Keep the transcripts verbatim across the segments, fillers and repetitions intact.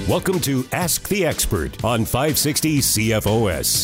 Welcome to Ask the Expert on five sixty C F O S.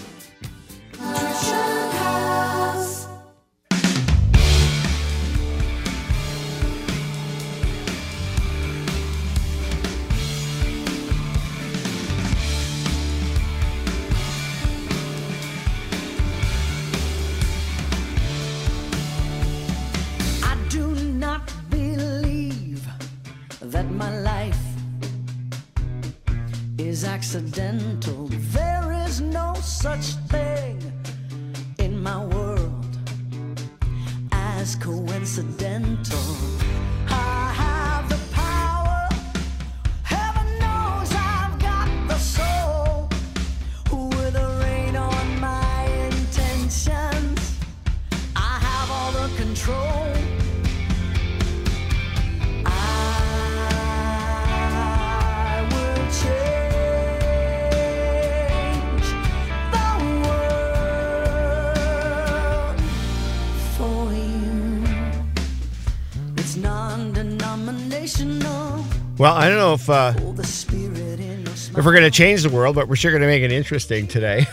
Accidental. There is no such thing in my world as coincidental. I have the power, heaven knows I've got the soul, with a rein on my intentions. I have all the control. Well, I don't know if uh, if we're going to change the world, but we're sure going to make it interesting today.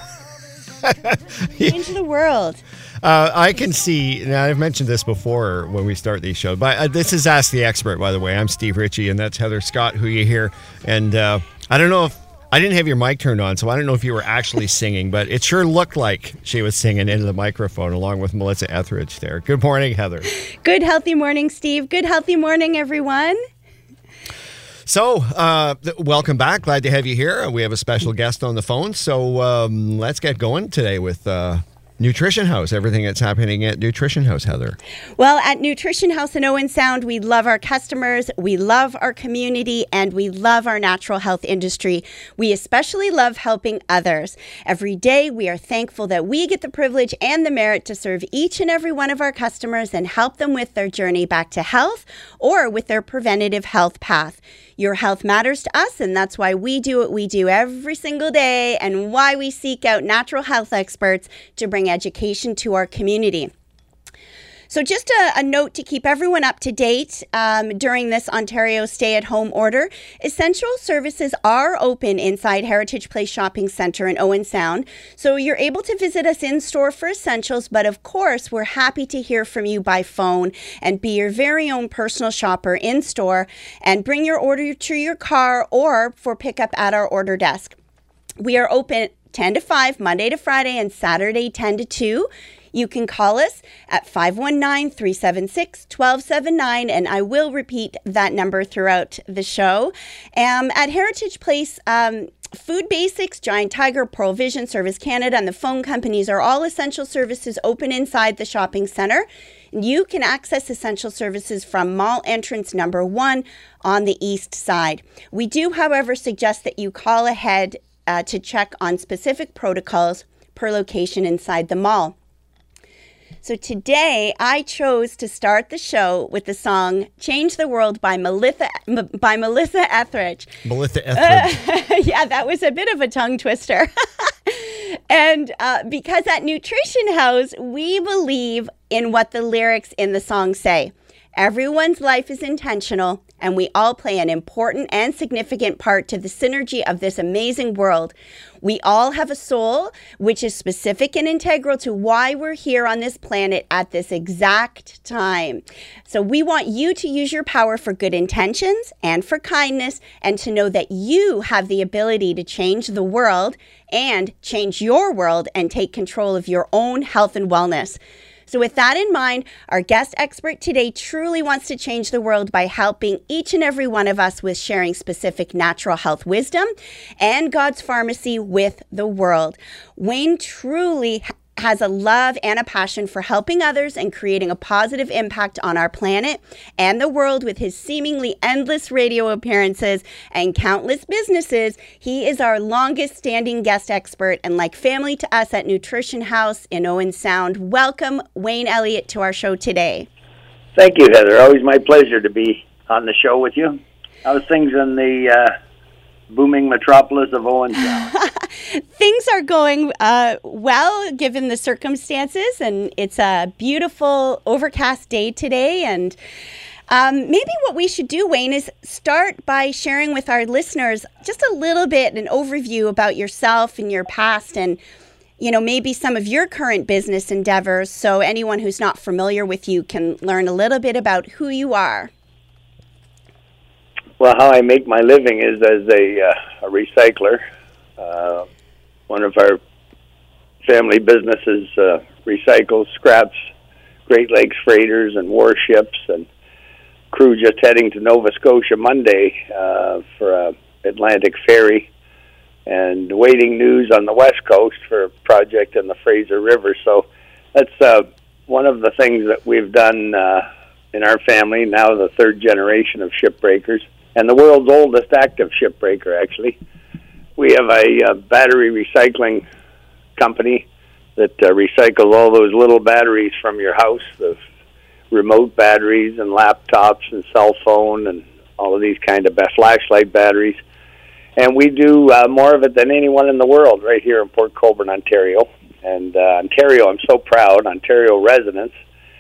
Change the world. Uh, I can see, now I've mentioned this before when we start these shows, but uh, this is Ask the Expert, by the way. I'm Steve Ritchie, and that's Heather Scott, who you hear. And uh, I don't know if, I didn't have your mic turned on, so I don't know if you were actually singing, but it sure looked like she was singing into the microphone along with Melissa Etheridge there. Good morning, Heather. Good, healthy morning, Steve. Good, healthy morning, everyone. So, uh, th- welcome back. Glad to have you here. We have a special guest on the phone. So, um, let's get going today with uh, Nutrition House, everything that's happening at Nutrition House, Heather. Well, at Nutrition House in Owen Sound, we love our customers, we love our community, and we love our natural health industry. We especially love helping others. Every day, we are thankful that we get the privilege and the merit to serve each and every one of our customers and help them with their journey back to health or with their preventative health path. Your health matters to us, and that's why we do what we do every single day and why we seek out natural health experts to bring education to our community. So just a, a note to keep everyone up to date um, during this Ontario stay-at-home order. Essential services are open inside Heritage Place Shopping Centre in Owen Sound. So you're able to visit us in-store for essentials, but of course, we're happy to hear from you by phone and be your very own personal shopper in-store and bring your order to your car or for pickup at our order desk. We are open ten to five, Monday to Friday, and Saturday ten to two. You can call us at five one nine, three seven six, one two seven nine, and I will repeat that number throughout the show. Um, at Heritage Place, um, Food Basics, Giant Tiger, Pearl Vision, Service Canada, and the phone companies are all essential services open inside the shopping centre. You can access essential services from mall entrance number one on the east side. We do, however, suggest that you call ahead uh, to check on specific protocols per location inside the mall. So today, I chose to start the show with the song Change the World by Melissa, by Melissa Etheridge. Melissa Etheridge. Uh, yeah, that was a bit of a tongue twister. And uh, because at Nutrition House, we believe in what the lyrics in the song say. Everyone's life is intentional, and we all play an important and significant part to the synergy of this amazing world. We all have a soul, which is specific and integral to why we're here on this planet at this exact time. So we want you to use your power for good intentions and for kindness, and to know that you have the ability to change the world and change your world and take control of your own health and wellness. So with that in mind, our guest expert today truly wants to change the world by helping each and every one of us with sharing specific natural health wisdom and God's pharmacy with the world. Wayne truly has a love and a passion for helping others and creating a positive impact on our planet and the world with his seemingly endless radio appearances and countless businesses. He is our longest standing guest expert and like family to us at Nutrition House in Owen Sound. Welcome, Wayne Elliott, to our show today. Thank you, Heather. Always my pleasure to be on the show with you. How's things in the uh, booming metropolis of Owen Sound? Things are going uh, well, given the circumstances, and it's a beautiful overcast day today, and Um, maybe what we should do, Wayne, is start by sharing with our listeners just a little bit, an overview about yourself and your past and, you know, maybe some of your current business endeavors so anyone who's not familiar with you can learn a little bit about who you are. Well, how I make my living is as a, uh, a recycler. Uh, one of our family businesses uh, recycles scraps, Great Lakes freighters and warships, and crew just heading to Nova Scotia Monday uh, for a Atlantic ferry, and waiting news on the West Coast for a project in the Fraser River. So that's uh, one of the things that we've done uh, in our family, now the third generation of shipbreakers, and the world's oldest active shipbreaker, actually. We have a uh, battery recycling company that uh, recycles all those little batteries from your house, the remote batteries and laptops and cell phone and all of these kind of flashlight batteries. And we do uh, more of it than anyone in the world right here in Port Colborne, Ontario. And uh, Ontario, I'm so proud, Ontario residents,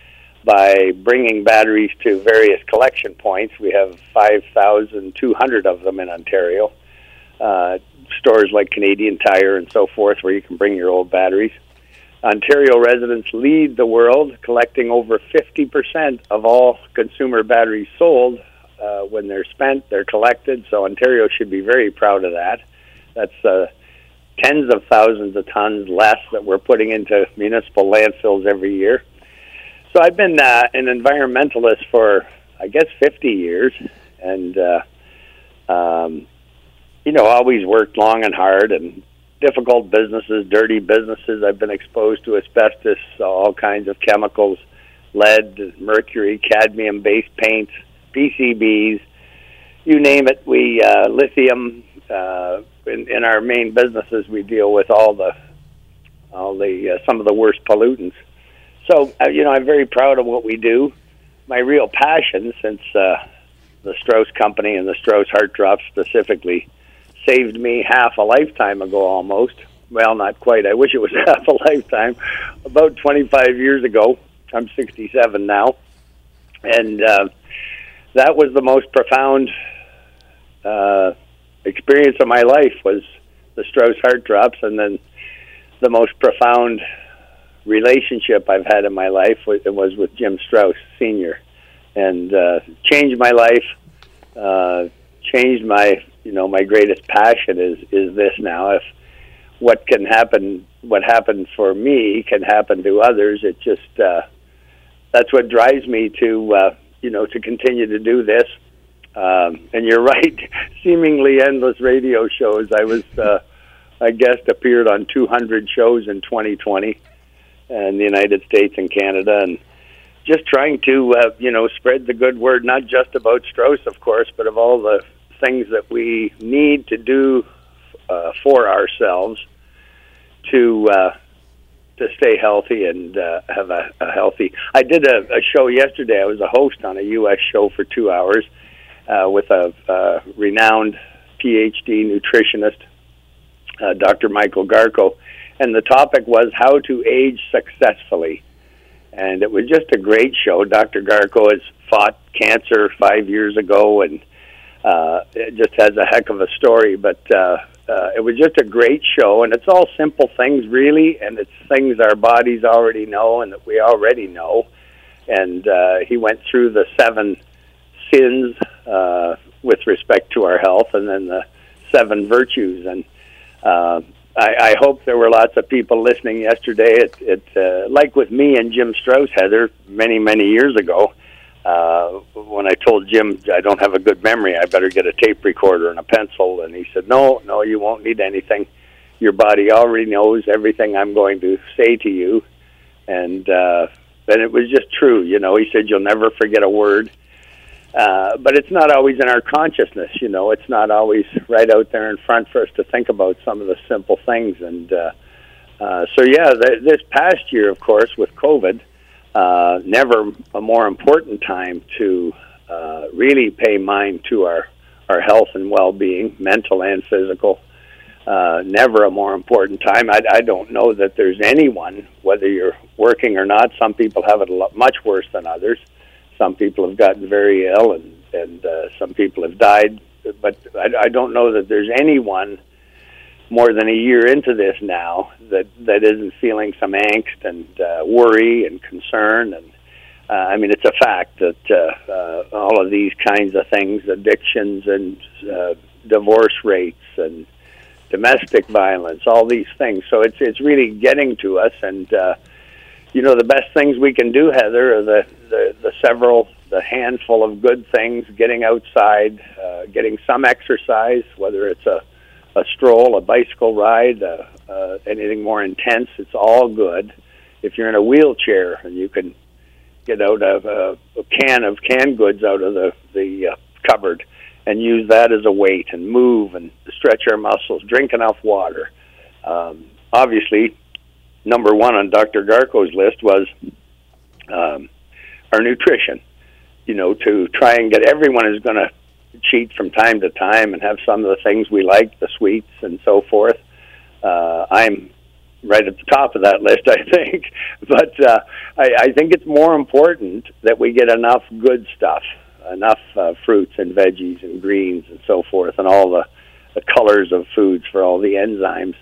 by bringing batteries to various collection points. We have five thousand two hundred of them in Ontario. Uh, stores like Canadian Tire and so forth where you can bring your old batteries. Ontario residents lead the world, collecting over fifty percent of all consumer batteries sold. Uh, when they're spent, they're collected, so Ontario should be very proud of that. That's uh, tens of thousands of tons less that we're putting into municipal landfills every year. So I've been uh, an environmentalist for, I guess, fifty years, and, uh, um, you know, always worked long and hard, and difficult businesses, dirty businesses. I've been exposed to asbestos, all kinds of chemicals, lead, mercury, cadmium-based paints, P C Bs, you name it. We uh, lithium uh, in, in our main businesses. We deal with all the all the uh, some of the worst pollutants. So uh, you know, I'm very proud of what we do. My real passion, since uh, the Strauss Company and the Strauss Heart Drops specifically saved me half a lifetime ago, almost. Well, not quite. I wish it was half a lifetime. About twenty-five years ago. I'm sixty-seven now, and uh, that was the most profound uh, experience of my life, was the Strauss Heart Drops, and then the most profound relationship I've had in my life was, was with Jim Strauss Senior, and uh, changed my life, uh, changed my, you know, my greatest passion is, is this now. If what can happen, what happened for me can happen to others, it just, uh, that's what drives me to, uh, you know, to continue to do this. Um, and you're right, seemingly endless radio shows. I was, uh, I guess, appeared on two hundred shows in twenty twenty in the United States and Canada, and just trying to, uh, you know, spread the good word, not just about Strauss, of course, but of all the things that we need to do uh, for ourselves to uh, to stay healthy and uh, have a, a healthy... I did a, a show yesterday. I was a host on a U S show for two hours uh, with a uh, renowned P H D nutritionist, uh, Doctor Michael Garko, and the topic was how to age successfully. And it was just a great show. Doctor Garko has fought cancer five years ago, and uh, it just has a heck of a story. But uh, uh, it was just a great show, and it's all simple things, really, and it's things our bodies already know and that we already know. And uh, he went through the seven sins uh, with respect to our health, and then the seven virtues. And uh, I, I hope there were lots of people listening yesterday. It, it uh, like with me and Jim Strauss, Heather, many, many years ago, uh, when I told Jim I don't have a good memory, I better get a tape recorder and a pencil. And he said, no, no, you won't need anything. Your body already knows everything I'm going to say to you. And uh, then it was just true. You know, he said, you'll never forget a word. Uh, but it's not always in our consciousness, you know. It's not always right out there in front for us to think about some of the simple things. And uh, uh, so, yeah, th- this past year, of course, with COVID, uh, never a more important time to uh, really pay mind to our, our health and well-being, mental and physical. Uh, never a more important time. I, I don't know that there's anyone, whether you're working or not, some people have it a lot, much worse than others. some people have gotten very ill, and and uh, some people have died. But I, I don't know that there's anyone more than a year into this now that that isn't feeling some angst and uh, worry and concern. And uh, I mean, it's a fact that uh, uh, all of these kinds of things, addictions and uh, divorce rates and domestic violence, all these things. So it's it's really getting to us. And uh, you know, the best things we can do, Heather, are the the, the several, the handful of good things: getting outside, uh, getting some exercise, whether it's a a stroll, a bicycle ride, uh, uh, anything more intense. It's all good. If you're in a wheelchair and you can get out of a, a can of canned goods out of the, the uh, cupboard and use that as a weight and move and stretch our muscles, drink enough water. Um, obviously, number one on Doctor Garko's list was um, our nutrition. You know, to try and get everyone is going to cheat from time to time and have some of the things we like, the sweets and so forth. Uh, I'm right at the top of that list, I think. But uh, I, I think it's more important that we get enough good stuff, enough uh, fruits and veggies and greens and so forth, and all the, the colors of foods for all the enzymes.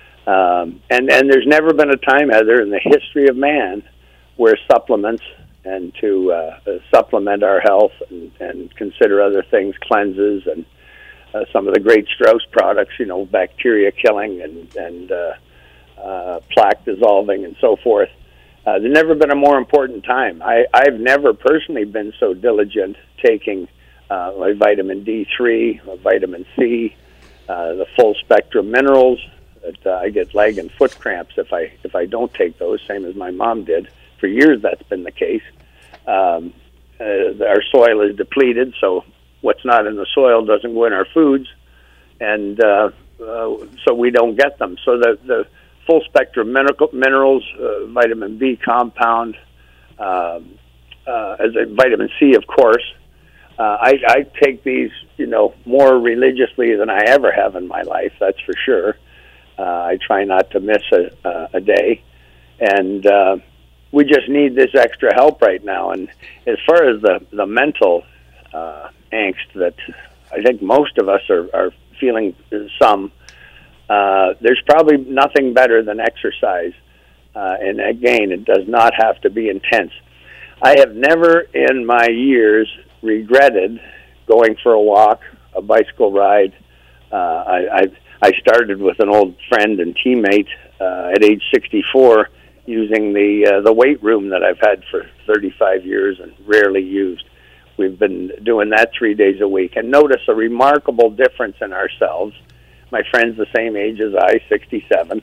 Um, and, and there's never been a time, Heather, in the history of man where supplements and to uh, uh, supplement our health and, and consider other things, cleanses, and uh, some of the great Strauss products, you know, bacteria killing and, and uh, uh, plaque dissolving and so forth. Uh, there's never been a more important time. I, I've never personally been so diligent taking uh, my vitamin D three, my vitamin C, uh, the full spectrum minerals. That, uh, I get leg and foot cramps if I if I don't take those, same as my mom did. For years, that's been the case. Um, uh, our soil is depleted, so what's not in the soil doesn't go in our foods, and uh, uh, so we don't get them. So the, the full spectrum mineral, minerals, uh, vitamin B compound, um, uh, as a vitamin C, of course. Uh, I, I take these, you know, more religiously than I ever have in my life. That's for sure. Uh, I try not to miss a, uh, a day, and uh, we just need this extra help right now. And as far as the, the mental uh, angst that I think most of us are, are feeling some, uh, there's probably nothing better than exercise. Uh, and again, it does not have to be intense. I have never in my years regretted going for a walk, a bicycle ride. Uh, I, I, I started with an old friend and teammate uh, at age sixty-four, using the uh, the weight room that I've had for thirty-five years and rarely used. We've been doing that three days a week and notice a remarkable difference in ourselves. My friend's the same age as I, sixty-seven.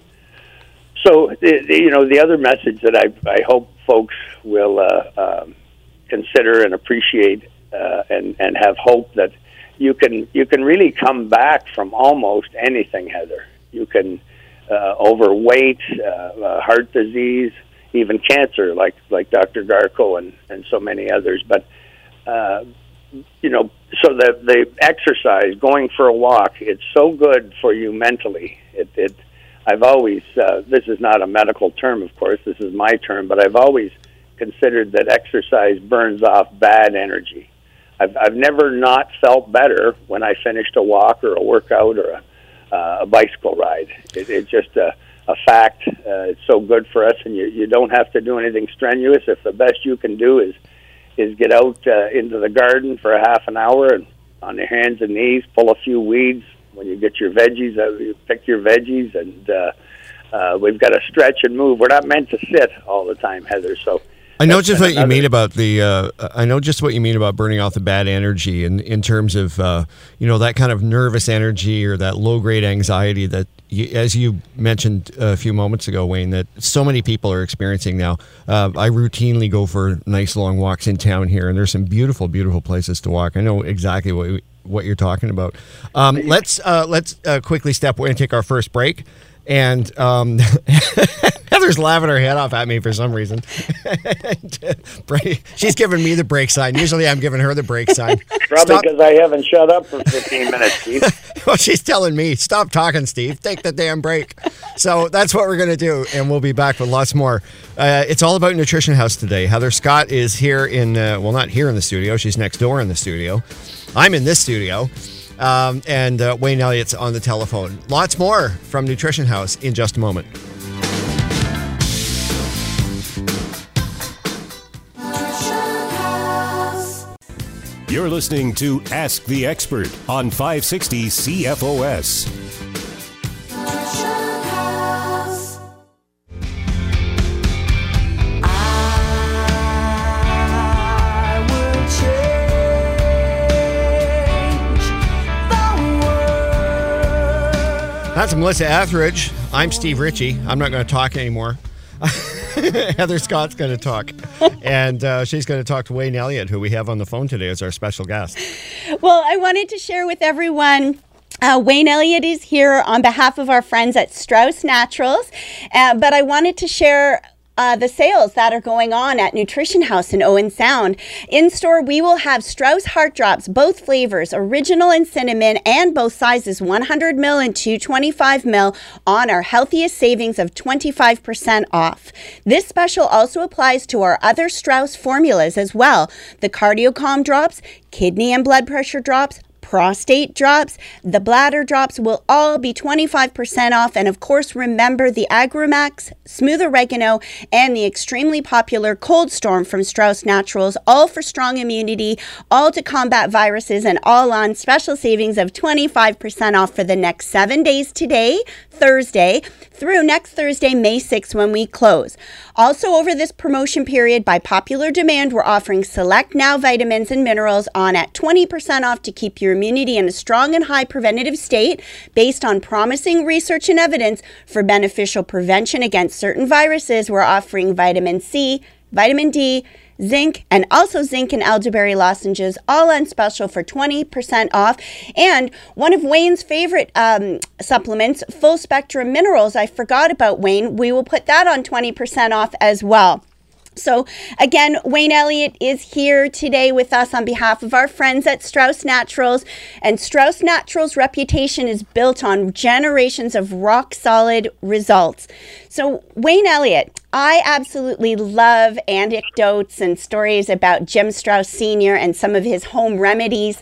So, the, the, you know, the other message that I, I hope folks will uh, um, consider and appreciate uh, and, and have hope that you can you can really come back from almost anything, Heather. You can Uh, overweight, uh, uh, heart disease, even cancer, like like Doctor Garko and, and so many others. But uh, you know, so the the exercise, going for a walk, it's so good for you mentally. It, it I've always uh, this is not a medical term, of course. This is my term, but I've always considered that exercise burns off bad energy. I've I've never not felt better when I finished a walk or a workout or a Uh, a bicycle ride. It, it's just a, a fact. Uh, it's so good for us, and you, you don't have to do anything strenuous. If the best you can do is is get out uh, into the garden for a half an hour and on your hands and knees, pull a few weeds. When you get your veggies, uh, you pick your veggies, and uh, uh, we've got to stretch and move. We're not meant to sit all the time, Heather. So I know just what another. you mean about the. Uh, I know just what you mean about burning off the bad energy, in in terms of uh, you know, that kind of nervous energy or that low grade anxiety that, you, as you mentioned a few moments ago, Wayne, that so many people are experiencing now. Uh, I routinely go for nice long walks in town here, and there's some beautiful, beautiful places to walk. I know exactly what what you're talking about. Um, let's uh, let's uh, quickly step away and take our first break. And um, Heather's laughing her head off at me for some reason. She's giving me the break sign. Usually I'm giving her the break sign. Probably because I haven't shut up for fifteen minutes, Steve. Well, she's telling me, stop talking, Steve. Take the damn break. So that's what we're going to do, and we'll be back with lots more. Uh, it's all about Nutrition House today. Heather Scott is here in, uh, well, not here in the studio. She's next door in the studio. I'm in this studio. Um, and uh, Wayne Elliott's on the telephone. Lots more from Nutrition House in just a moment. You're listening to Ask the Expert on five sixty C F O S. That's Melissa Etheridge. I'm Steve Ritchie. I'm not going to talk anymore. Heather Scott's going to talk. And uh, she's going to talk to Wayne Elliott, who we have on the phone today as our special guest. Well, I wanted to share with everyone, uh, Wayne Elliott is here on behalf of our friends at Strauss Naturals. Uh, but I wanted to share Uh, the sales that are going on at Nutrition House in Owen Sound. In store, we will have Strauss Heart Drops, both flavors, original and cinnamon, and both sizes, one hundred milliliters and two hundred twenty-five milliliters, on our healthiest savings of twenty-five percent off. This special also applies to our other Strauss formulas as well. The CardioCalm drops, kidney and blood pressure drops, prostate drops, the bladder drops will all be twenty-five percent off. And of course, remember the Agramax, Smooth Oregano, and the extremely popular Cold Storm from Strauss Naturals, all for strong immunity, all to combat viruses, and all on special savings of twenty-five percent off for the next seven days today, Thursday, through next Thursday, May sixth, when we close. Also, over this promotion period, by popular demand, we're offering Select Now vitamins and minerals on at twenty percent off to keep your immunity in a strong and high preventative state based on promising research and evidence for beneficial prevention against certain viruses. We're offering vitamin C, vitamin D, zinc, and also zinc and elderberry lozenges, all on special for twenty percent off. And one of Wayne's favorite um, supplements, Full Spectrum Minerals, I forgot about, Wayne. We will put that on twenty percent off as well. So again, Wayne Elliott is here today with us on behalf of our friends at Strauss Naturals. And Strauss Naturals' reputation is built on generations of rock-solid results. So Wayne Elliott, I absolutely love anecdotes and stories about Jim Strauss Senior and some of his home remedies.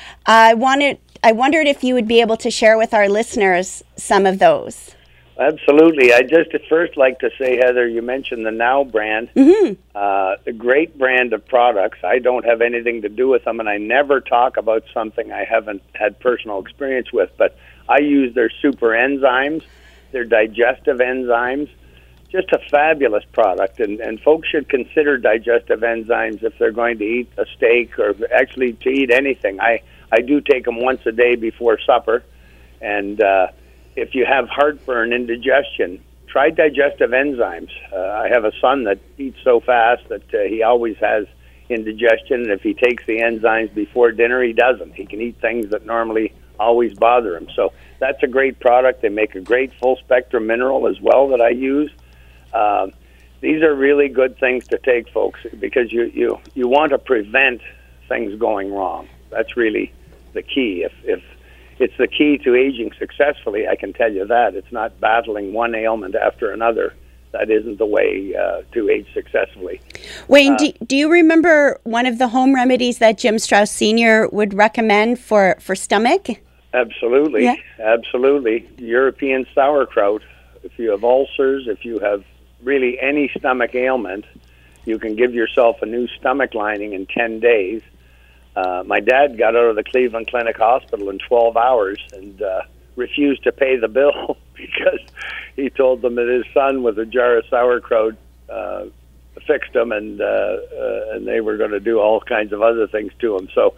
I wanted, I wondered if you would be able to share with our listeners some of those. Absolutely. I'd just at first like to say, Heather, you mentioned the Now brand, mm-hmm. uh, a great brand of products. I don't have anything to do with them, and I never talk about something I haven't had personal experience with, but I use their super enzymes, their digestive enzymes, just a fabulous product, and, and folks should consider digestive enzymes if they're going to eat a steak or actually to eat anything. I, I do take them once a day before supper, and uh, if you have heartburn, indigestion, try digestive enzymes. Uh, I have a son that eats so fast that uh, he always has indigestion, and if he takes the enzymes before dinner, he doesn't. He can eat things that normally always bother him. So that's a great product. They make a great full-spectrum mineral as well that I use. Um, these are really good things to take, folks, because you, you, you want to prevent things going wrong. That's really the key. If, if It's the key to aging successfully, I can tell you that. It's not battling one ailment after another. That isn't the way uh, to age successfully. Wayne, uh, do, do you remember one of the home remedies that Jim Strauss Senior would recommend for, for stomach? Absolutely. Yeah. Absolutely. European sauerkraut. If you have ulcers, if you have really any stomach ailment, you can give yourself a new stomach lining in ten days. Uh, my dad got out of the Cleveland Clinic Hospital in twelve hours and uh, refused to pay the bill because he told them that his son with a jar of sauerkraut uh, fixed him, and uh, uh, and they were going to do all kinds of other things to him. So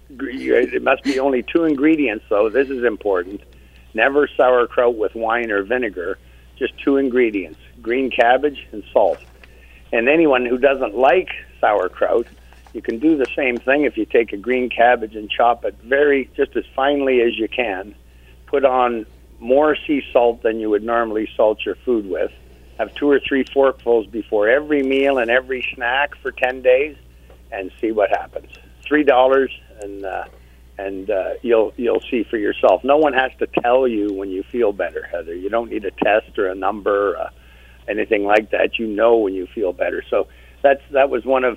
it must be only two ingredients, though. This is important. Never sauerkraut with wine or vinegar. Just two ingredients, green cabbage and salt. And anyone who doesn't like sauerkraut, you can do the same thing if you take a green cabbage and chop it very, just as finely as you can. Put on more sea salt than you would normally salt your food with. Have two or three forkfuls before every meal and every snack for ten days, and see what happens. Three dollars, and uh, and uh, you'll you'll see for yourself. No one has to tell you when you feel better, Heather. You don't need a test or a number, or uh, anything like that. You know when you feel better. So that's that was one of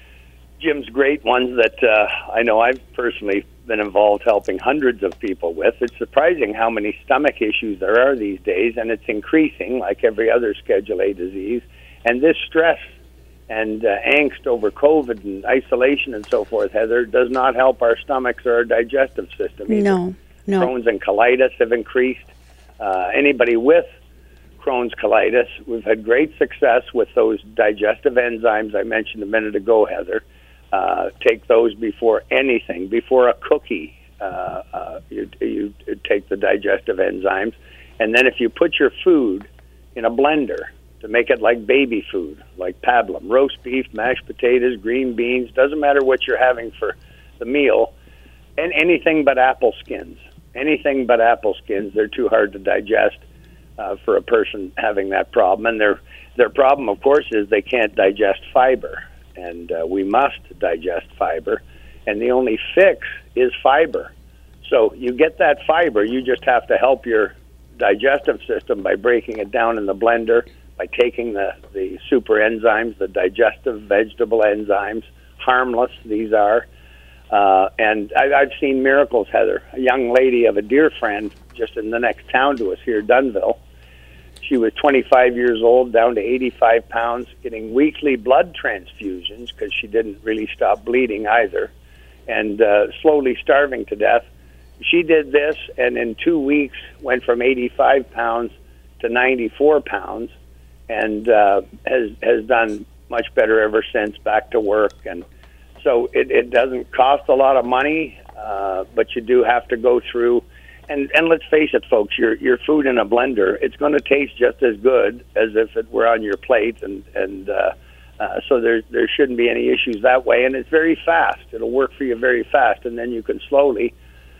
Jim's great ones that uh, I know I've personally been involved helping hundreds of people with. It's surprising how many stomach issues there are these days, and it's increasing like every other Schedule A disease. And this stress and uh, angst over COVID and isolation and so forth, Heather, does not help our stomachs or our digestive system either. No, no. Crohn's and colitis have increased. Uh, anybody with Crohn's colitis, we've had great success with those digestive enzymes I mentioned a minute ago, Heather. Uh, take those before anything, before a cookie. Uh, uh, you, you take the digestive enzymes, and then if you put your food in a blender to make it like baby food, like pablum, roast beef, mashed potatoes, green beans, doesn't matter what you're having for the meal, and anything but apple skins. Anything but apple skins. They're too hard to digest uh, for a person having that problem. And their their problem, of course, is they can't digest fiber. And uh, we must digest fiber, and the only fix is fiber. So you get that fiber, you just have to help your digestive system by breaking it down in the blender, by taking the, the super enzymes, the digestive vegetable enzymes, harmless these are. Uh, and I, I've seen miracles, Heather. A young lady of a dear friend just in the next town to us here, Dunnville. She was twenty-five years old, down to eighty-five pounds, getting weekly blood transfusions because she didn't really stop bleeding either, and uh, slowly starving to death. She did this, and in two weeks went from eighty-five pounds to ninety-four pounds, and uh, has has done much better ever since, back to work. And so it, it doesn't cost a lot of money, uh, but you do have to go through. And and let's face it, folks, your your food in a blender, it's going to taste just as good as if it were on your plate, and and uh, uh, so there there shouldn't be any issues that way. And it's very fast; it'll work for you very fast, and then you can slowly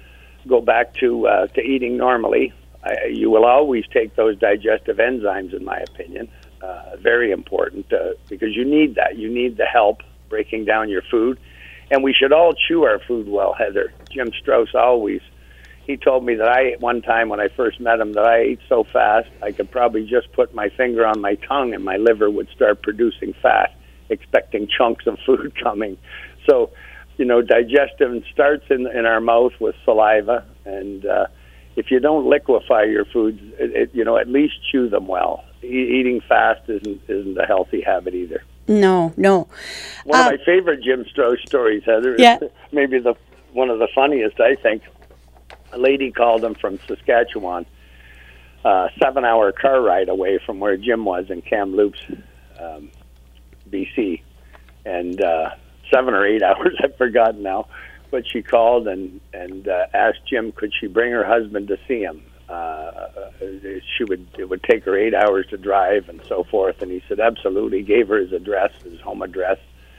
go back to uh, to eating normally. I, you will always take those digestive enzymes, in my opinion, uh, very important uh, because you need that. You need the help breaking down your food, and we should all chew our food well, Heather. Jim Strauss always. He told me that I, at one time when I first met him, that I ate so fast I could probably just put my finger on my tongue and my liver would start producing fat, expecting chunks of food coming. So, you know, digestion starts in in our mouth with saliva, and uh, if you don't liquefy your foods, it, it, you know, at least chew them well. E- eating fast isn't isn't a healthy habit either. No, no. One um, of my favorite Jim Strauss stories, Heather, yeah. is maybe the one of the funniest, I think. A lady called him from Saskatchewan, uh, seven-hour car ride away from where Jim was in Kamloops, um, B C, and uh, seven or eight hours, I've forgotten now. But she called and and uh, asked Jim, could she bring her husband to see him? Uh, she would it would take her eight hours to drive and so forth. And he said absolutely. Gave her his address, his home address.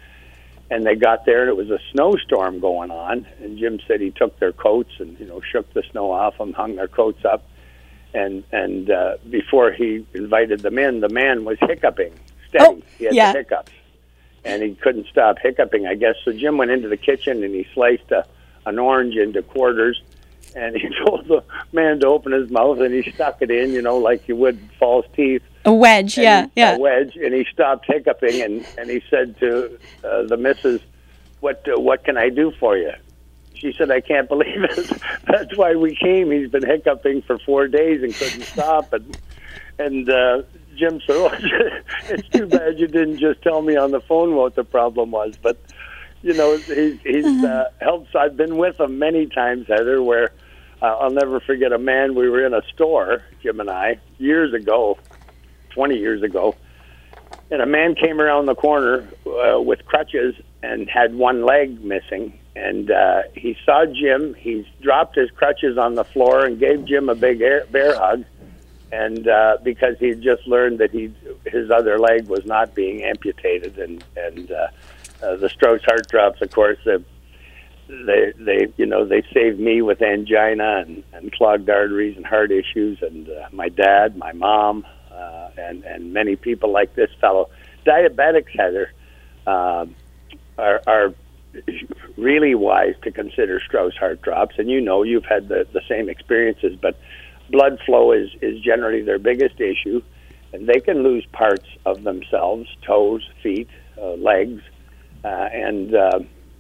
And they got there, and it was a snowstorm going on. And Jim said he took their coats and, you know, shook the snow off them, hung their coats up. And and uh, before he invited them in, the man was hiccuping steady. Oh, he had yeah. the hiccups. And he couldn't stop hiccuping, I guess. So Jim went into the kitchen, and he sliced a, an orange into quarters. And he told the man to open his mouth, and he stuck it in, you know, like you would false teeth. A wedge, And yeah, he, yeah. A wedge, and he stopped hiccuping, and, and he said to uh, the missus, what uh, what can I do for you? She said, I can't believe it. That's why we came. He's been hiccuping for four days and couldn't stop. And and uh, Jim said, oh, it's too bad you didn't just tell me on the phone what the problem was. But, you know, he's, he's uh, helped. I've been with him many times, Heather, where uh, I'll never forget a man. We were in a store, Jim and I, years ago, twenty years ago, and a man came around the corner uh, with crutches and had one leg missing. And uh, he saw Jim. He dropped his crutches on the floor and gave Jim a big air, bear hug. And uh, because he just learned that he his other leg was not being amputated, and and uh, uh, the Strauss heart drops, of course, uh, they, they, you know, they saved me with angina and, and clogged arteries and heart issues, and uh, my dad, my mom, uh, and and many people like this fellow. Diabetics, Heather, uh, are, are really wise to consider Strauss heart drops, and you know you've had the, the same experiences. But blood flow is is generally their biggest issue, and they can lose parts of themselves: toes, feet, uh, legs, uh, and uh,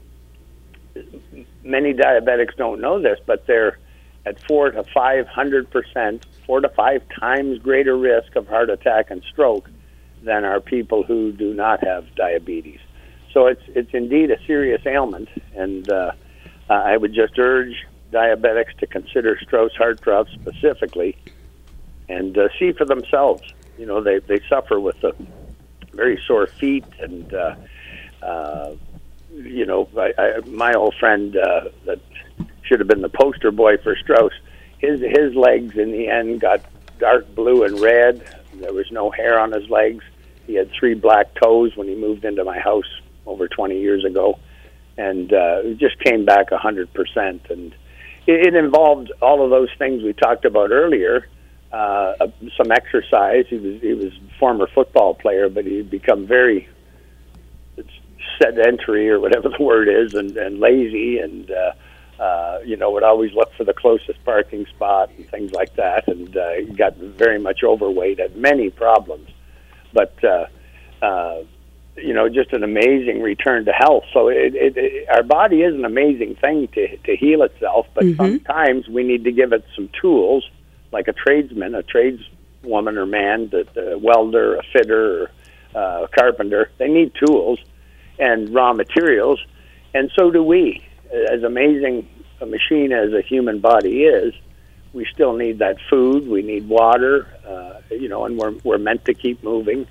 many diabetics don't know this, but they're at four to five hundred percent, four to five times greater risk of heart attack and stroke than are people who do not have diabetes. So it's it's indeed a serious ailment, and uh, I would just urge diabetics to consider Strauss heart drops specifically, and uh, see for themselves. You know, they they suffer with the very sore feet, and uh, uh, you know, I, I, my old friend uh, that should have been the poster boy for Strauss, his his legs in the end got dark blue and red. There was no hair on his legs. He had three black toes when he moved into my house over twenty years ago, and uh, it just came back one hundred percent. And it, it involved all of those things we talked about earlier, uh, some exercise. He was he was a former football player, but he'd become very sedentary, or whatever the word is, and, and lazy, and uh, uh, you know, would always look for the closest parking spot and things like that, and uh, he got very much overweight, had many problems. But, uh, uh, you know, just an amazing return to health. So it, it, it, our body is an amazing thing to, to heal itself, but mm-hmm. sometimes we need to give it some tools, like a tradesman, a tradeswoman or man, the, a welder, a fitter, or uh, a carpenter. They need tools and raw materials, and so do we. As amazing a machine as a human body is, we still need that food. We need water, uh, you know, and we're we're meant to keep moving.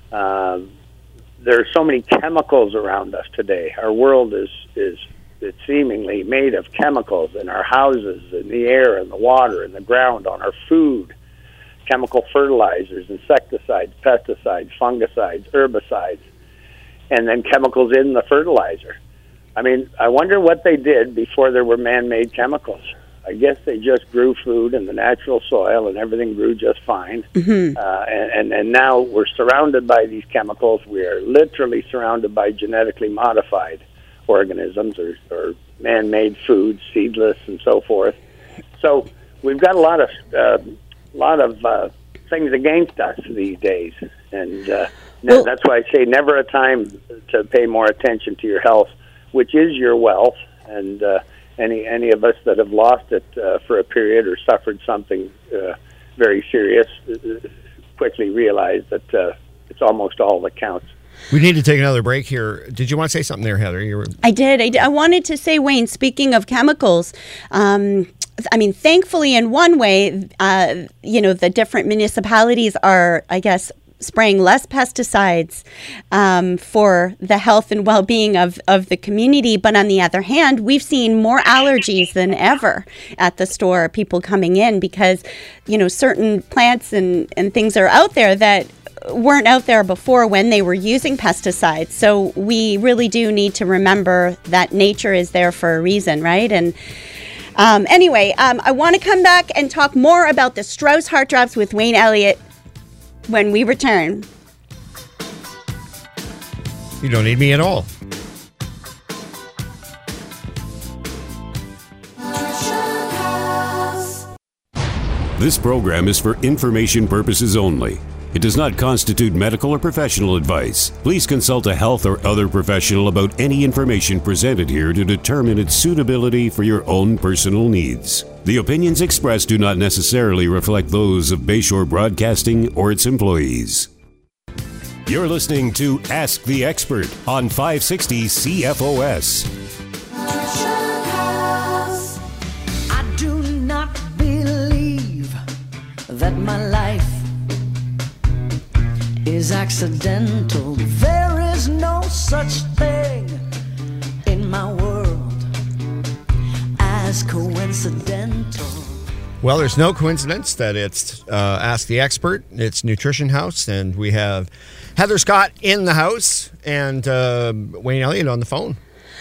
Uh, there are so many chemicals around us today. Our world is is it's seemingly made of chemicals in our houses, in the air, in the water, in the ground, on our food. Chemical fertilizers, insecticides, pesticides, fungicides, herbicides, and then chemicals in the fertilizer. I mean, I wonder what they did before there were man-made chemicals. I guess they just grew food in the natural soil, and everything grew just fine. Mm-hmm. Uh, and, and, and now we're surrounded by these chemicals. We are literally surrounded by genetically modified organisms, or, or man-made foods, seedless and so forth. So we've got a lot of uh, lot of uh, things against us these days, and uh, well, that's why I say never a time to pay more attention to your health, which is your wealth. And uh, any any of us that have lost it uh, for a period or suffered something uh, very serious uh, quickly realize that uh, it's almost all that counts. We need to take another break here. Did you want to say something there, Heather? You were... I did. I did. I wanted to say, Wayne, speaking of chemicals, um, I mean, thankfully, in one way, uh, you know, the different municipalities are, I guess, spraying less pesticides um, for the health and well-being of, of the community. But on the other hand, we've seen more allergies than ever at the store, people coming in because, you know, certain plants and, and things are out there that weren't out there before when they were using pesticides. So we really do need to remember that nature is there for a reason, right? And um, anyway, um, I want to come back and talk more about the Strauss Heart Drops with Wayne Elliott when we return. You don't need me at all. This program is for information purposes only. It does not constitute medical or professional advice. Please consult a health or other professional about any information presented here to determine its suitability for your own personal needs. The opinions expressed do not necessarily reflect those of Bayshore Broadcasting or its employees. You're listening to Ask the Expert on five sixty C F O S. I do not believe that my life is accidental. There is no such thing in my world as coincidental. Well, there's no coincidence that it's uh, Ask the Expert. It's Nutrition House, and we have Heather Scott in the house and uh, Wayne Elliott on the phone.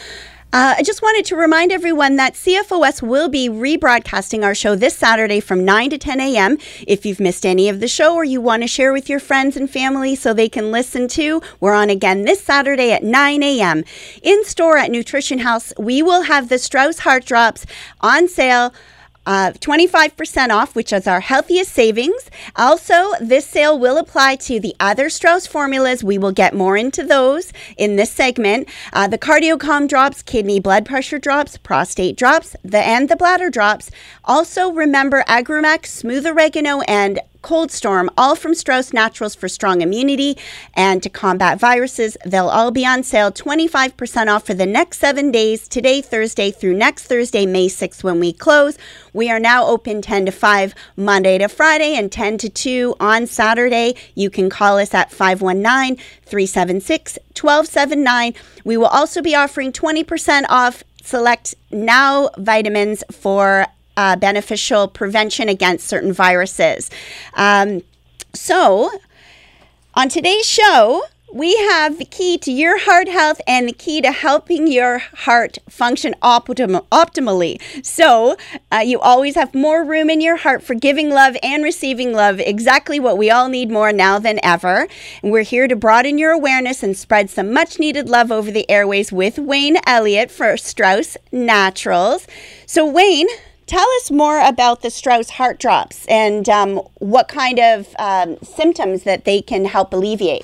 Uh, I just wanted to remind everyone that C F O S will be rebroadcasting our show this Saturday from nine to ten a.m. If you've missed any of the show or you want to share with your friends and family so they can listen too, we're on again this Saturday at nine a.m. In store at Nutrition House, we will have the Strauss Heart Drops on sale. Uh, twenty-five percent off, which is our healthiest savings. Also, this sale will apply to the other Strauss formulas. We will get more into those in this segment. Uh, the CardioCalm drops, kidney blood pressure drops, prostate drops, the and the bladder drops. Also, remember Agrimac, Smooth Oregano, and Cold Storm, all from Strauss Naturals for strong immunity and to combat viruses. They'll all be on sale twenty-five percent off for the next seven days, today, Thursday, through next Thursday, May sixth, when we close. We are now open ten to five, Monday to Friday, and ten to two on Saturday. You can call us at five one nine, three seven six, one two seven nine. We will also be offering twenty percent off select Now vitamins for Uh, beneficial prevention against certain viruses. Um, so, on today's show, we have the key to your heart health and the key to helping your heart function optim- optimally. So, uh, you always have more room in your heart for giving love and receiving love, exactly what we all need more now than ever. And we're here to broaden your awareness and spread some much needed love over the airways with Wayne Elliott for Strauss Naturals. So, Wayne, tell us more about the Strauss Heart Drops and um, what kind of um, symptoms that they can help alleviate.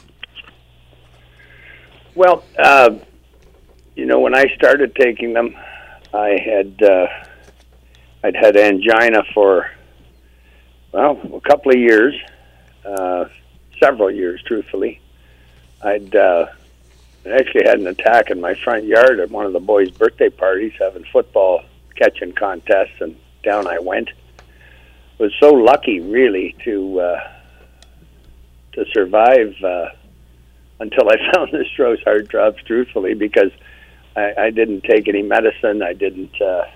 Well, uh, you know, when I started taking them, I had uh, I'd had angina for well a couple of years, uh, several years, truthfully. I'd uh, actually had an attack in my front yard at one of the boys' birthday parties, having football catching contests, and down I went. Was so lucky, really, to uh, to survive uh, until I found the Strauss Heart Drops, truthfully, because I, I didn't take any medicine. I didn't. Uh,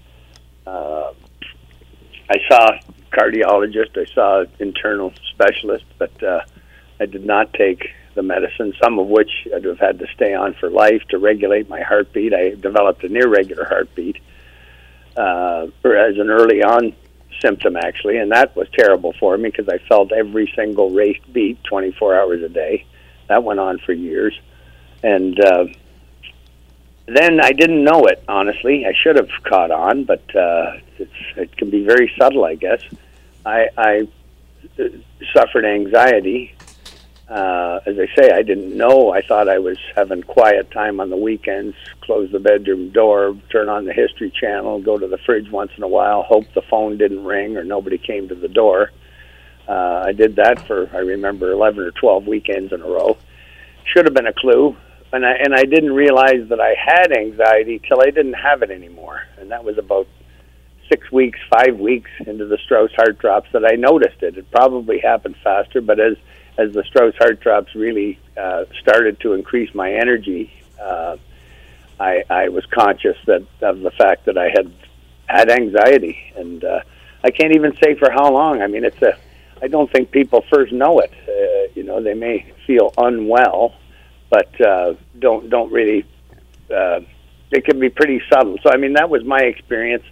uh, I saw a cardiologist. I saw an internal specialist, but uh, I did not take the medicine, some of which I'd have had to stay on for life to regulate my heartbeat. I developed an irregular heartbeat. Uh, as an early on symptom, actually, and that was terrible for me because I felt every single raced beat twenty-four hours a day. That went on for years. And uh, then I didn't know it, honestly. I should have caught on, but uh, it's, it can be very subtle, I guess. I, I suffered anxiety. Uh, as I say, I didn't know. I thought I was having quiet time on the weekends, close the bedroom door, turn on the History Channel, go to the fridge once in a while, hope the phone didn't ring or nobody came to the door. Uh, I did that for, I remember, eleven or twelve weekends in a row. Should have been a clue. And I, and I didn't realize that I had anxiety till I didn't have it anymore. And that was about six weeks, five weeks into the Strauss Heart Drops that I noticed it. It probably happened faster, but as as the Strauss Heart Drops really uh, started to increase my energy, uh, I, I was conscious that of the fact that I had had anxiety, and uh, I can't even say for how long. I mean, it's a. I don't think people first know it. Uh, you know, they may feel unwell, but uh, don't don't really. Uh, it can be pretty subtle. So, I mean, that was my experience.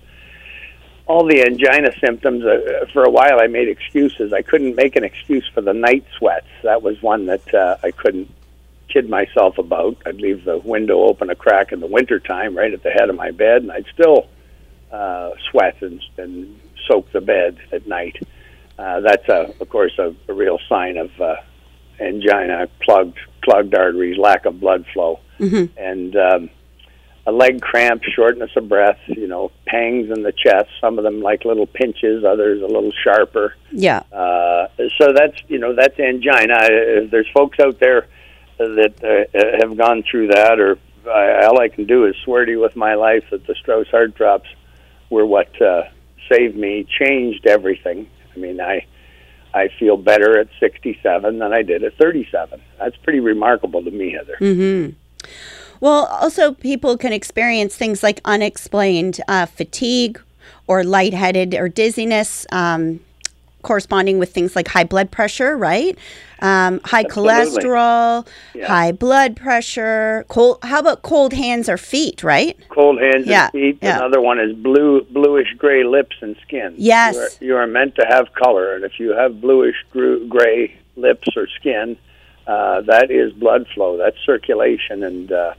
All the angina symptoms, uh, for a while I made excuses. I couldn't make an excuse for the night sweats. That was one that uh, I couldn't kid myself about. I'd leave the window open a crack in the wintertime right at the head of my bed, and I'd still uh, sweat and, and soak the bed at night. Uh, that's, a, of course, a, a real sign of uh, angina, clogged, clogged arteries, lack of blood flow. Mm-hmm. And um, a leg cramp, shortness of breath, you know, pangs in the chest, some of them like little pinches, others a little sharper. Yeah. Uh, so that's, you know, that's angina. If there's folks out there that uh, have gone through that, or I, all I can do is swear to you with my life that the Strauss Heart Drops were what uh, saved me, changed everything. I mean, I I feel better at sixty-seven than I did at thirty-seven. That's pretty remarkable to me, Heather. Mm-hmm. Well, also people can experience things like unexplained uh, fatigue or lightheaded or dizziness. Um, corresponding with things like high blood pressure, right? Um, high Absolutely. cholesterol, Yeah. high blood pressure, cold. How about cold hands or feet, right? Cold hands Yeah, and feet. yeah. Another one is blue, bluish gray lips and skin. Yes. You are, you are meant to have color, and if you have bluish gr- gray lips or skin, uh, that is blood flow. That's circulation. And uh,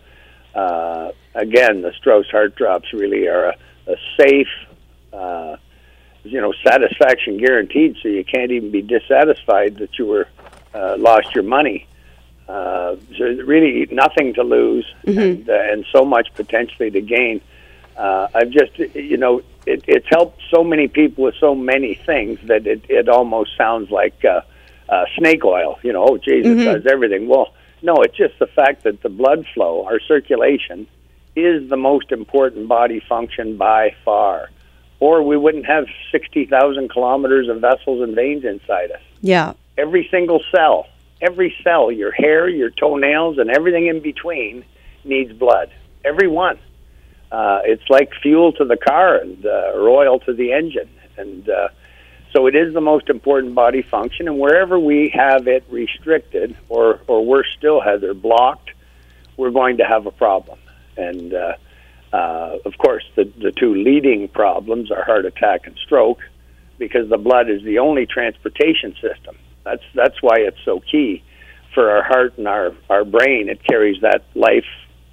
uh, again, the Strauss Heart Drops really are a, a safe, uh, you know, satisfaction guaranteed. So you can't even be dissatisfied that you were uh, lost your money. Uh, so really nothing to lose, Mm-hmm. and, uh, and so much potentially to gain. Uh, I've just, you know, it, it's helped so many people with so many things that it, it almost sounds like uh, uh, snake oil. You know, oh, Jesus Mm-hmm. does everything. Well, no, it's just the fact that the blood flow, our circulation, is the most important body function by far. Or we wouldn't have sixty thousand kilometers of vessels and veins inside us. Yeah. Every single cell, every cell, your hair, your toenails, and everything in between needs blood. Every one. Uh, it's like fuel to the car and uh, or oil to the engine. And uh, so it is the most important body function. And wherever we have it restricted, or, or worse still, Heather, blocked, we're going to have a problem. And uh, uh, of course, the, the two leading problems are heart attack and stroke, because the blood is the only transportation system. That's that's why it's so key for our heart and our, our brain. It carries that life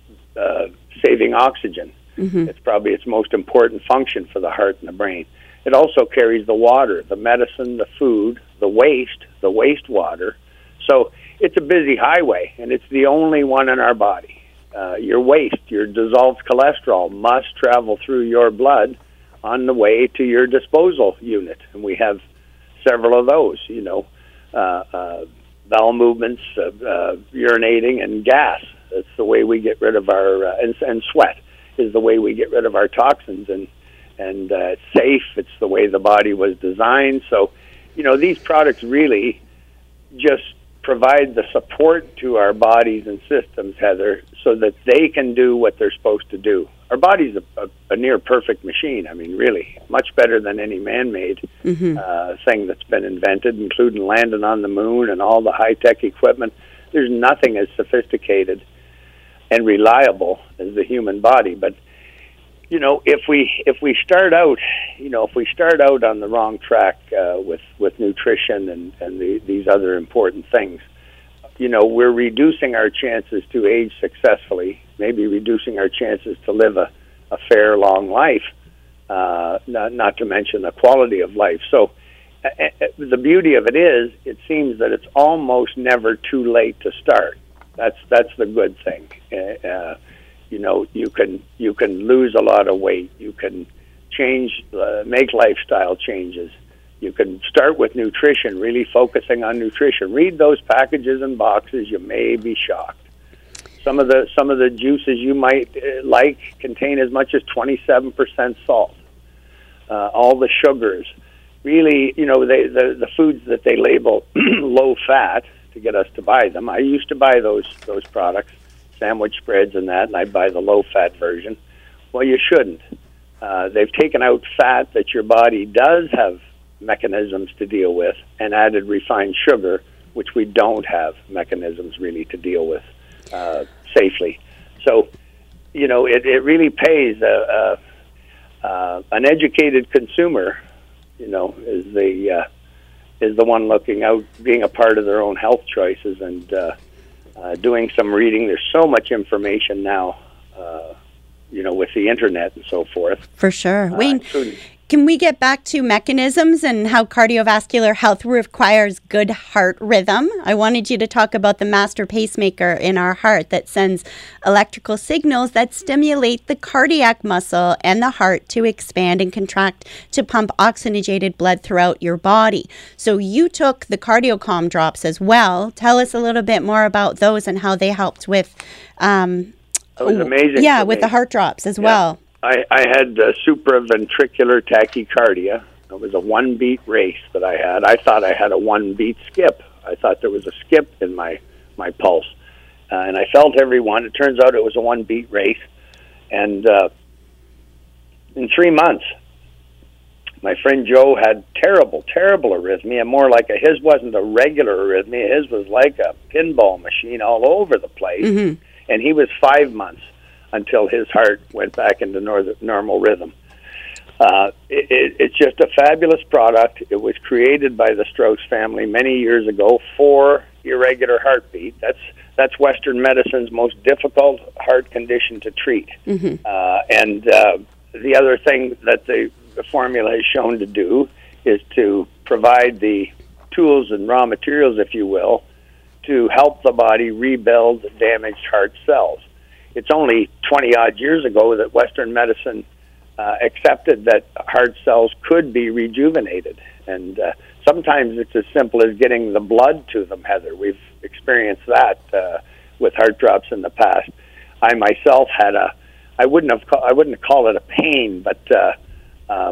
uh, saving oxygen. Mm-hmm. It's probably its most important function for the heart and the brain. It also carries the water, the medicine, the food, the waste, the wastewater. So it's a busy highway, and it's the only one in our body. Uh, your waste, your dissolved cholesterol must travel through your blood on the way to your disposal unit. And we have several of those, you know, uh, uh, bowel movements, uh, uh, urinating, and gas. That's the way we get rid of our, uh, and, and sweat is the way we get rid of our toxins. And, and uh, it's safe. It's the way the body was designed. So, you know, these products really just provide the support to our bodies and systems, Heather, so that they can do what they're supposed to do. Our body's a, a, a near perfect machine. I mean, really, much better than any man-made Mm-hmm. uh, thing that's been invented, including landing on the moon and all the high-tech equipment. There's nothing as sophisticated and reliable as the human body. But, you know, if we if we start out, you know, if we start out on the wrong track uh, with, with nutrition and, and the, these other important things, you know, we're reducing our chances to age successfully, maybe reducing our chances to live a, a fair, long life, uh, not, not to mention the quality of life. So uh, uh, the beauty of it is, it seems that it's almost never too late to start. That's that's the good thing. Uh, uh, you know, you can you can lose a lot of weight. You can change, uh, make lifestyle changes. You can start with nutrition, really focusing on nutrition. Read those packages and boxes. You may be shocked. Some of the some of the juices you might uh, like contain as much as twenty-seven percent salt. Uh, all the sugars, really, you know, they, the the foods that they label low fat to get us to buy them. I used to buy those those products, sandwich spreads and that, and I'd buy the low fat version. Well, you shouldn't. Uh, they've taken out fat that your body does have mechanisms to deal with, and added refined sugar, which we don't have mechanisms really to deal with uh, safely. So, you know, it, it really pays. A, a, uh, an educated consumer, you know, is the uh, is the one looking out, being a part of their own health choices, and uh, uh, doing some reading. There's so much information now, uh, you know, with the internet and so forth. For sure. Uh, Wayne, including- can we get back to mechanisms and how cardiovascular health requires good heart rhythm? I wanted you to talk about the master pacemaker in our heart that sends electrical signals that stimulate the cardiac muscle and the heart to expand and contract to pump oxygenated blood throughout your body. So you took the CardioCalm drops as well. Tell us a little bit more about those and how they helped with um, It was amazing. Yeah, for with me. the heart drops as Yeah. well. I, I had uh, supraventricular tachycardia. It was a one-beat race that I had. I thought I had a one-beat skip. I thought there was a skip in my, my pulse. Uh, and I felt every one. It turns out it was a one-beat race. And uh, in three months, my friend Joe had terrible, terrible arrhythmia, more like a, his wasn't a regular arrhythmia, his was like a pinball machine all over the place. Mm-hmm. And he was five months until his heart went back into north- normal rhythm. Uh, it, it, it's just a fabulous product. It was created by the Strauss family many years ago for irregular heartbeat. That's that's Western medicine's most difficult heart condition to treat. Mm-hmm. Uh, and uh, the other thing that the, the formula is shown to do is to provide the tools and raw materials, if you will, to help the body rebuild damaged heart cells. It's only twenty-odd years ago that Western medicine uh, accepted that heart cells could be rejuvenated. And uh, sometimes it's as simple as getting the blood to them, Heather. We've experienced that uh, with heart drops in the past. I myself had a, I wouldn't have, ca- I wouldn't call it a pain, but uh, uh,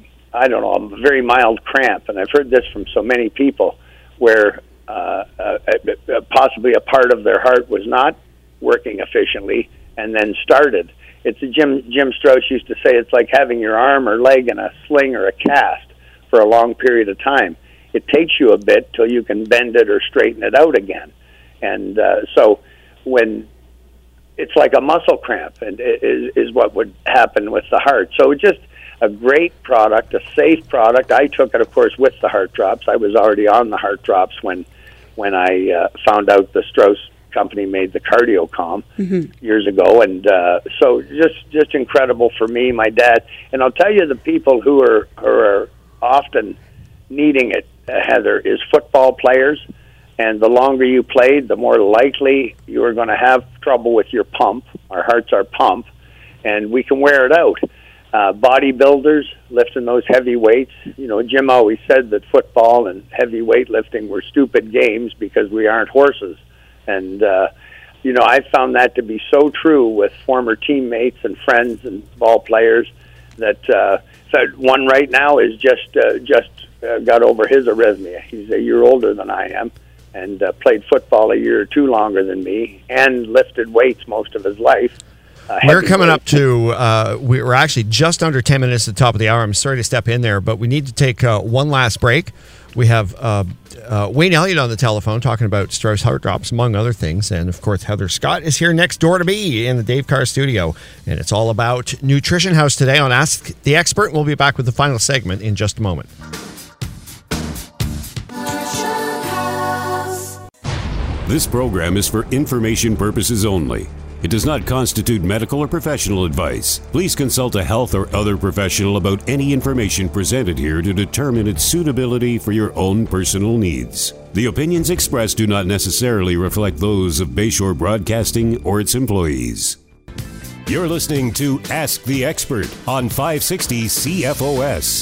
I don't know, a very mild cramp. And I've heard this from so many people where uh, uh, uh, possibly a part of their heart was not working efficiently and then started. It's a Jim Jim Strauss used to say it's like having your arm or leg in a sling or a cast for a long period of time. It takes you a bit till you can bend it or straighten it out again. And uh, so when it's like a muscle cramp, and it is, is what would happen with the heart. So it's just a great product, a safe product. I took it, of course, with the heart drops. I was already on the heart drops when when I uh, found out the Strauss company made the CardioCalm mm-hmm. years ago, and uh, so just just incredible for me, my dad, and I'll tell you, the people who are who are often needing it, uh, Heather, is football players, and the longer you played, the more likely you are going to have trouble with your pump. Our hearts are pump, and we can wear it out. Uh, bodybuilders lifting those heavy weights. You know, Jim always said that football and heavy weightlifting were stupid games because we aren't horses. And, uh, you know, I found that to be so true with former teammates and friends and ball players that uh, so one right now is just uh, just uh, got over his arrhythmia. He's a year older than I am and uh, played football a year or two longer than me and lifted weights most of his life. Uh, we're coming up to, uh, we're actually just under ten minutes at the top of the hour. I'm sorry to step in there, but we need to take uh, one last break. We have uh, uh, Wayne Elliott on the telephone talking about Strauss Heart Drops, among other things. And, of course, Heather Scott is here next door to me in the Dave Carr studio. And it's all about Nutrition House today on Ask the Expert. We'll be back with the final segment in just a moment. This program is for information purposes only. It does not constitute medical or professional advice. Please consult a health or other professional about any information presented here to determine its suitability for your own personal needs. The opinions expressed do not necessarily reflect those of Bayshore Broadcasting or its employees. You're listening to Ask the Expert on five sixty C F O S.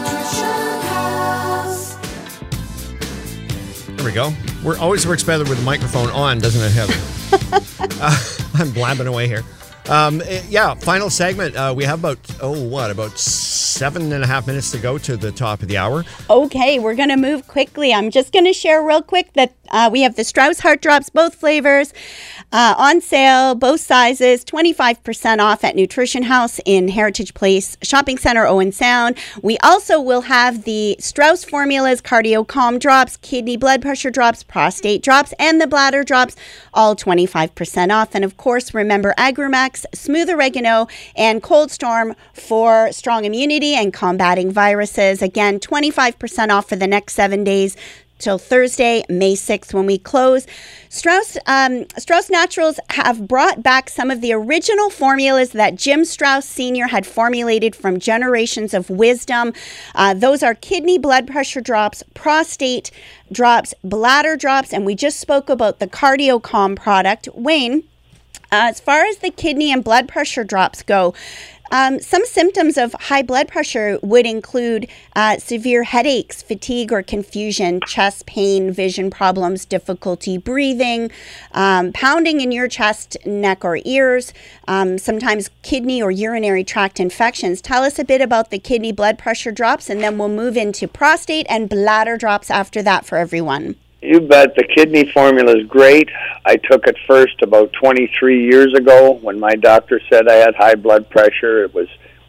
There we go. We're always works better with the microphone on, doesn't it, Heather? uh, I'm blabbing away here. Um, yeah, final segment. Uh, we have about, oh, what, about seven and a half minutes to go to the top of the hour. Okay, we're going to move quickly. I'm just going to share real quick that uh, we have the Strauss Heart Drops, both flavors, uh, on sale, both sizes, twenty-five percent off at Nutrition House in Heritage Place Shopping Center, Owen Sound. We also will have the Strauss formulas, CardioCalm drops, kidney blood pressure drops, prostate drops, and the bladder drops, all twenty-five percent off. And of course, remember Agrimax, Smooth Oregano, and Cold Storm for strong immunity and combating viruses. Again, twenty-five percent off for the next seven days till Thursday, May sixth, when we close. Strauss um, Strauss Naturals have brought back some of the original formulas that Jim Strauss Senior had formulated from generations of wisdom. Uh, those are kidney blood pressure drops, prostate drops, bladder drops, and we just spoke about the CardioCalm product. Wayne, Uh, as far as the kidney and blood pressure drops go, um, some symptoms of high blood pressure would include uh, severe headaches, fatigue or confusion, chest pain, vision problems, difficulty breathing, um, pounding in your chest, neck or ears, um, sometimes kidney or urinary tract infections. Tell us a bit about the kidney blood pressure drops, and then we'll move into prostate and bladder drops after that for everyone. You bet. The kidney formula is great. I took it first about twenty-three years ago when my doctor said I had high blood pressure. It was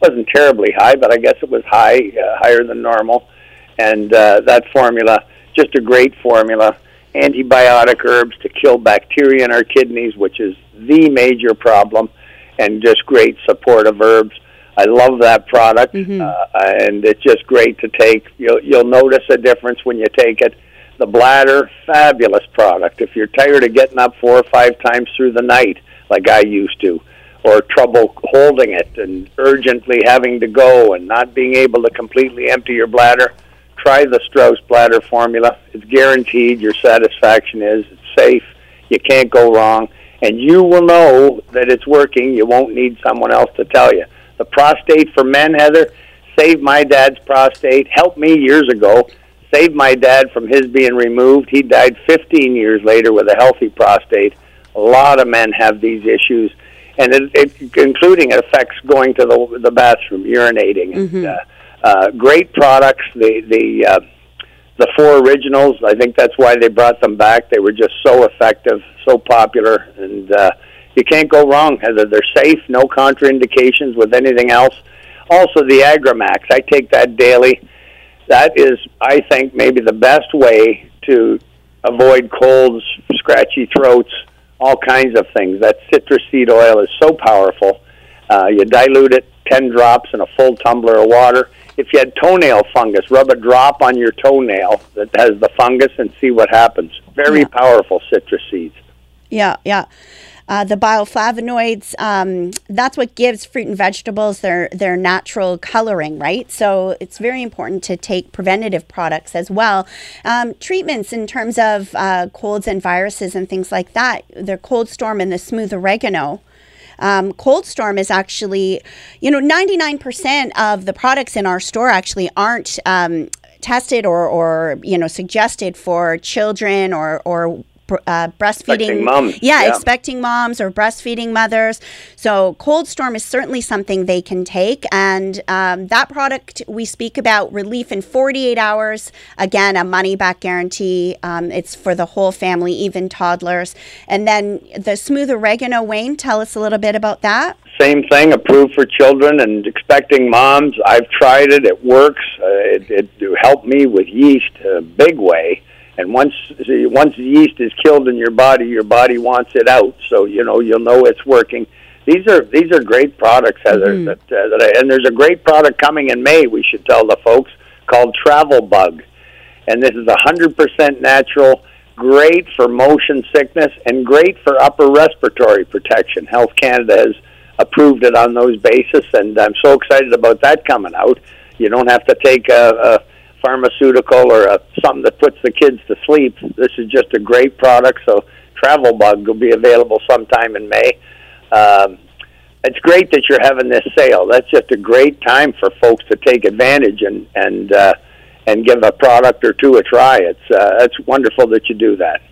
wasn't terribly high, but I guess it was high, uh, higher than normal. And uh, that formula, just a great formula. Antibiotic herbs to kill bacteria in our kidneys, which is the major problem, and just great supportive herbs. I love that product, mm-hmm. uh, and it's just great to take. You'll, you'll notice a difference when you take it. The bladder, fabulous product. If you're tired of getting up four or five times through the night, like I used to, or trouble holding it and urgently having to go and not being able to completely empty your bladder, try the Strauss Bladder Formula. It's guaranteed. Your satisfaction is it's safe. You can't go wrong. And you will know that it's working. You won't need someone else to tell you. The prostate for men, Heather, saved my dad's prostate, helped me years ago, saved my dad from his being removed. He died fifteen years later with a healthy prostate. A lot of men have these issues, and it, it including it affects going to the, the bathroom, urinating. Mm-hmm. And, uh, uh, great products. The, the, uh, the four originals, I think that's why they brought them back. They were just so effective, so popular, and uh, you can't go wrong, Heather. They're safe, no contraindications with anything else. Also, the Agramax, I take that daily. That is, I think, maybe the best way to avoid colds, scratchy throats, all kinds of things. That citrus seed oil is so powerful. Uh, you dilute it, ten drops in a full tumbler of water. If you had toenail fungus, rub a drop on your toenail that has the fungus and see what happens. Very yeah. powerful citrus seeds. Yeah, yeah. Uh, the bioflavonoids, um, that's what gives fruit and vegetables their, their natural coloring, right? So it's very important to take preventative products as well. Um, treatments in terms of uh, colds and viruses and things like that, the Cold Storm and the Smooth Oregano. Um, Cold Storm is actually, you know, ninety-nine percent of the products in our store actually aren't um, tested or, or, you know, suggested for children or, or Uh, breastfeeding expecting moms. Yeah, yeah, expecting moms or breastfeeding mothers. So Cold Storm is certainly something they can take, and um, that product we speak about, relief in forty-eight hours. Again, a money back guarantee. Um, it's for the whole family, even toddlers. And then the Smooth Oregano, Wayne, tell us a little bit about that. Same thing, approved for children and expecting moms. I've tried it. It works. Uh, it, it helped me with yeast a big way. And once once yeast is killed in your body, your body wants it out. So you know you'll know it's working. These are these are great products, Heather. Mm-hmm. That, uh, that I, and there's a great product coming in May. We should tell the folks called Travel Bug, and this is a hundred percent natural. Great for motion sickness and great for upper respiratory protection. Health Canada has approved it on those basis, and I'm so excited about that coming out. You don't have to take a, a pharmaceutical or a, something that puts the kids to sleep. This is just a great product. So Travel Bug will be available sometime in May. Um, it's great that you're having this sale. That's just a great time for folks to take advantage and and uh, and give a product or two a try. It's uh, it's wonderful that you do that.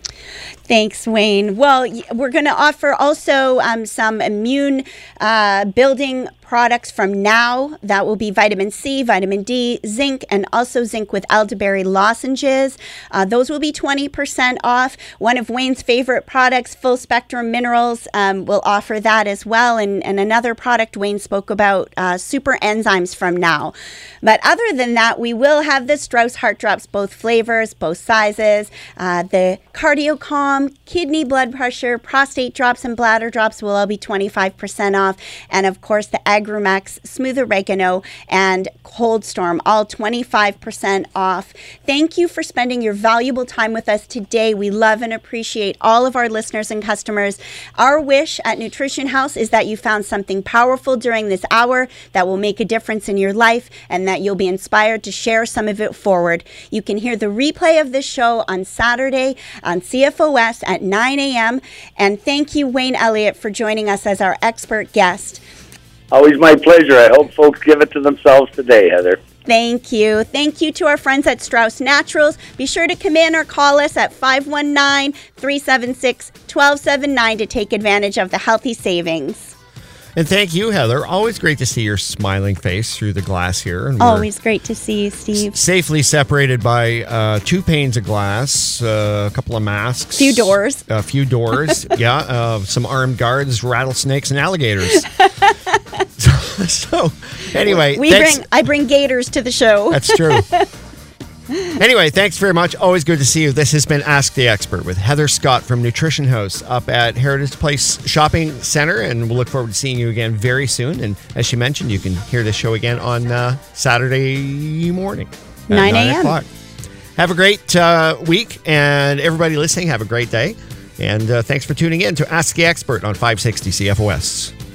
Thanks, Wayne. Well, we're going to offer also um, some immune uh, building products from Now. That will be vitamin C, vitamin D, zinc, and also zinc with elderberry lozenges. Uh, those will be twenty percent off. One of Wayne's favorite products, Full Spectrum Minerals, um, will offer that as well. And, and another product Wayne spoke about, uh, Super Enzymes from Now. But other than that, we will have the Strauss Heart Drops, both flavors, both sizes. Uh, the Cardio Calm, kidney blood pressure, prostate drops, and bladder drops will all be twenty-five percent off. And of course, the Agramax, Smooth Oregano, and Cold Storm, all twenty-five percent off. Thank you for spending your valuable time with us today. We love and appreciate all of our listeners and customers. Our wish at Nutrition House is that you found something powerful during this hour that will make a difference in your life and that you'll be inspired to share some of it forward. You can hear the replay of this show on Saturday on C F O S at nine a.m. And thank you, Wayne Elliott, for joining us as our expert guest. Always my pleasure. I hope folks give it to themselves today, Heather. Thank you. Thank you to our friends at Strauss Naturals. Be sure to come in or call us at five one nine, three seven six, one two seven nine to take advantage of the healthy savings. And thank you, Heather. Always great to see your smiling face through the glass here. And Always great to see you, Steve. Safely separated by uh, two panes of glass, uh, a couple of masks. Few doors. A few doors, yeah. Uh, some armed guards, rattlesnakes, and alligators. So, anyway, we thanks. bring I bring gators to the show. That's true. Anyway, thanks very much. Always good to see you. This has been Ask the Expert with Heather Scott from Nutrition House up at Heritage Place Shopping Center, and we'll look forward to seeing you again very soon. And as she mentioned, you can hear this show again on uh, Saturday morning at nine nine a.m. o'clock. Have a great uh, week, and everybody listening, have a great day. And uh, thanks for tuning in to Ask the Expert on five sixty C F O S.